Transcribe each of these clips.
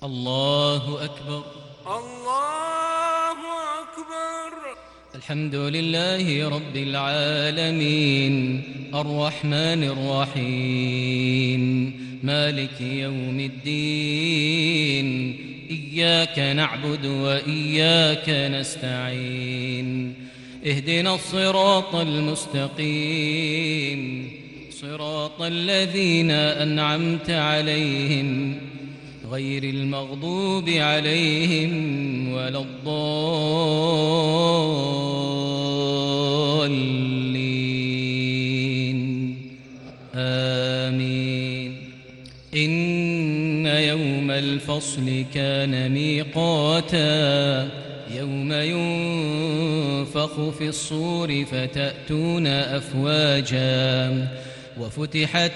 الله أكبر. الله أكبر. الحمد لله رب العالمين الرحمن الرحيم مالك يوم الدين إياك نعبد وإياك نستعين اهدنا الصراط المستقيم صراط الذين أنعمت عليهم غير المغضوب عليهم ولا الضالين آمين. إن يوم الفصل كان ميقاتا يوم ينفخ في الصور فتأتون أفواجا وفتحت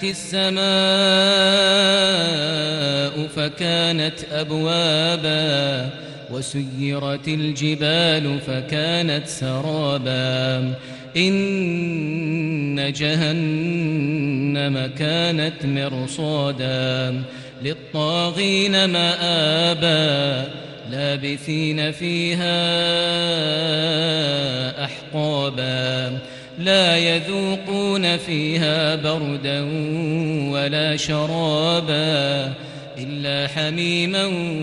السماء فكانت أبوابا وسيرت الجبال فكانت سرابا إن جهنم كانت مرصادا للطاغين مآبا لابثين فيها أحقابا لا يذوقون فيها بردا ولا شرابا إلا حميما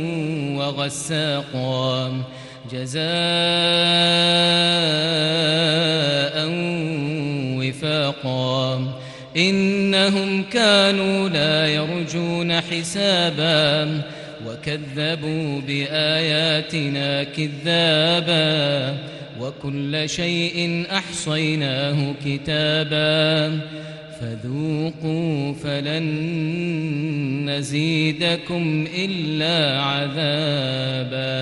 وغساقا جزاء وفاقا إنهم كانوا لا يرجون حسابا وكذبوا بآياتنا كذابا وكل شيء أحصيناه كتابا فذوقوا فلن نزيدكم إلا عذابا.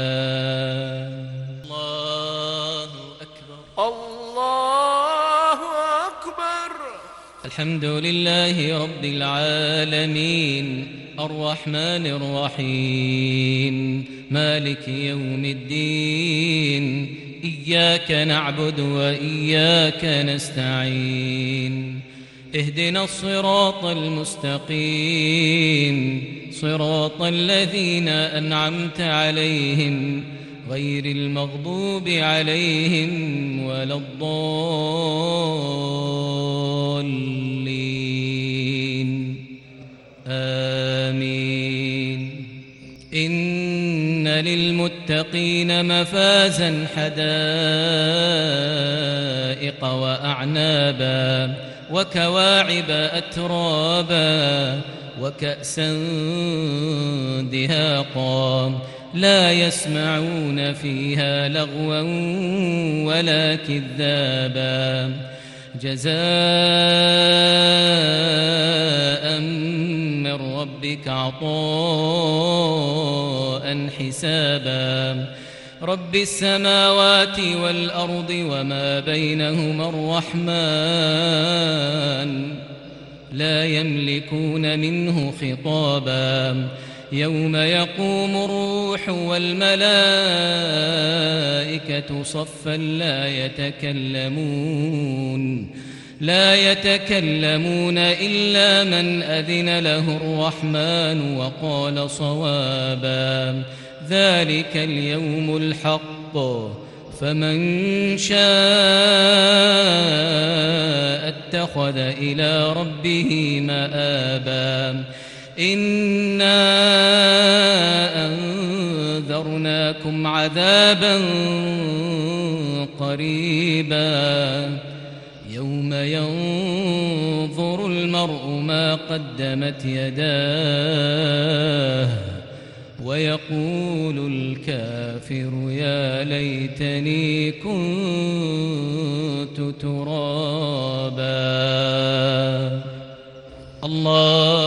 الله أكبر. الله أكبر. الحمد لله رب العالمين الرحمن الرحيم مالك يوم الدين إياك نعبد وإياك نستعين اهدنا الصراط المستقيم صراط الذين أنعمت عليهم غير المغضوب عليهم ولا الضالين آمين. إن للمتقين مفازا حدائق وأعنابا وكواعب أترابا وكأسا دهاقا لا يسمعون فيها لغوا ولا كذابا جزاء من ربك عطاء حسابا رب السماوات والأرض وما بينهما الرحمن لا يملكون منه خطابا يوم يقوم الروح والملائكة صفا لا يتكلمون إلا من أذن له الرحمن وقال صوابا ذلك اليوم الحق فمن شاء اتخذ إلى ربه مآبا إنا أنذرناكم عذابا قريبا يوم ينظر المرء ما قدمت يداه ويقول الكافر يا ليتني كنت ترابا. الله